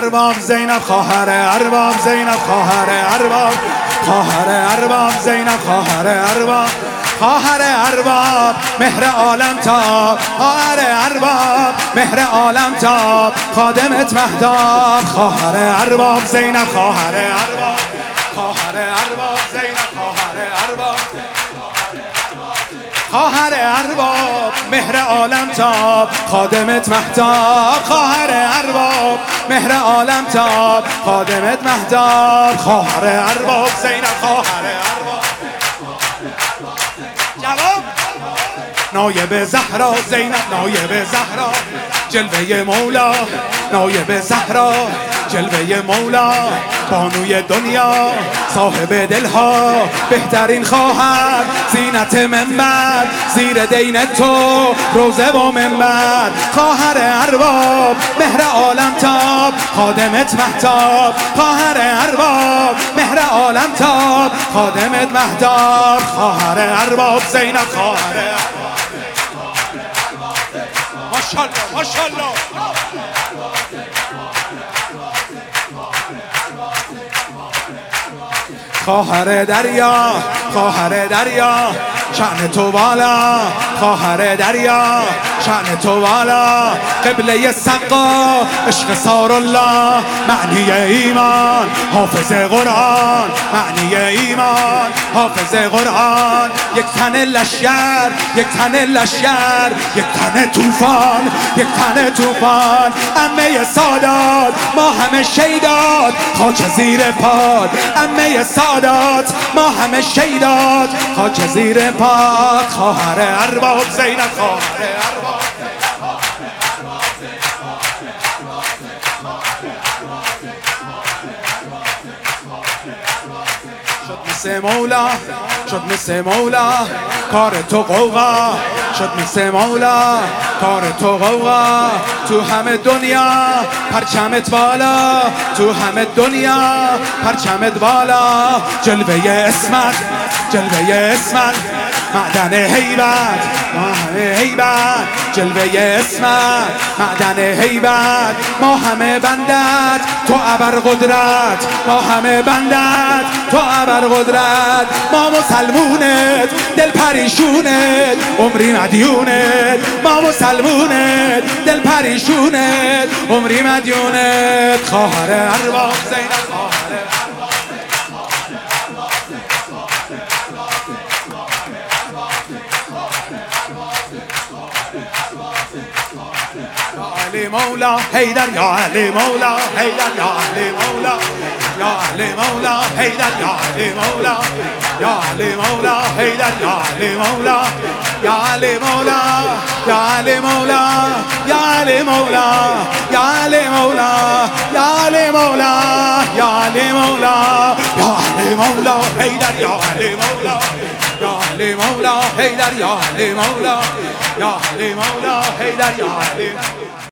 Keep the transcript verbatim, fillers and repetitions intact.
ارباب زینب خواهر ارباب زینب خواهر ارباب خواهر ارباب زینب خواهر ارباب خواهر ارباب مهر عالم تاب خواهر ارباب مهر عالم تاب خادمت مهتاب خواهر ارباب زینب خواهر ارباب خواهر ارباب زینب خواهر ارباب خواهر ارباب مهر عالم تاب خادمت مهتاب خواهر ارباب مهر عالم تاب خادمت مهتاب خواهر ارباب زینب خواهر ارباب جواب نایب زهرا زینب نایب زهرا جلوه مولا نایب زهرا جلوه مولا بانوی دنیا صاحب دلها بهترین خواهر زینت منبر زیر دین تو روزه و منبر خواهر ارباب مهر عالم تاب خادمت مهتاب خواهر ارباب مهر عالم تاب خادمت مهتاب خواهر ارباب زینب خواهر ماشاءالله ماشاءالله خواهر دریا خواهر دریا شأن تو بالا خواهر دریا شأن تو بالا قبله سقا عشق سار الله معنی ایمان حافظ قرآن معنی ایمان حافظ قرآن یک تن لشکر یک تن لشکر یک تن طوفان یک تن طوفان عمه سادات ما همه شیدات خاک زیر پاد عمه سادات ما همه شیدات خاک زیر پاد خواهر ارباب زینب خواهر ارباب شد مثل مولا شد مثل مولا کار تو قوقا شد مثل مولا کار تو قوقا تو همه دنیا پرچمت بالا تو همه دنیا پرچمت بالا جلوه اسمت جلوه اسمت معدن هیبت معدن هیبت جلوه اسمت معدن هیبت ما همه بندت تو ابر قدرت ما همه بندت تو ابر قدرت ما مسلمونت دل پریشونت عمری مدیونت ما مسلمونت دل پریشونت عمری مدیونت خواهر ارباب زینب خواهر علی مولا حیدر یا علی مولا حیدر یا علی مولا یا علی مولا حیدر یا علی مولا یا علی مولا حیدر یا علی مولا یا علی مولا یا علی مولا یا علی مولا یا علی مولا یا علی مولا یا علی مولا یا علی مولا حیدر یا علی مولا یا علی مولا حیدر یا علی مولا یا علی مولا حیدر یا علی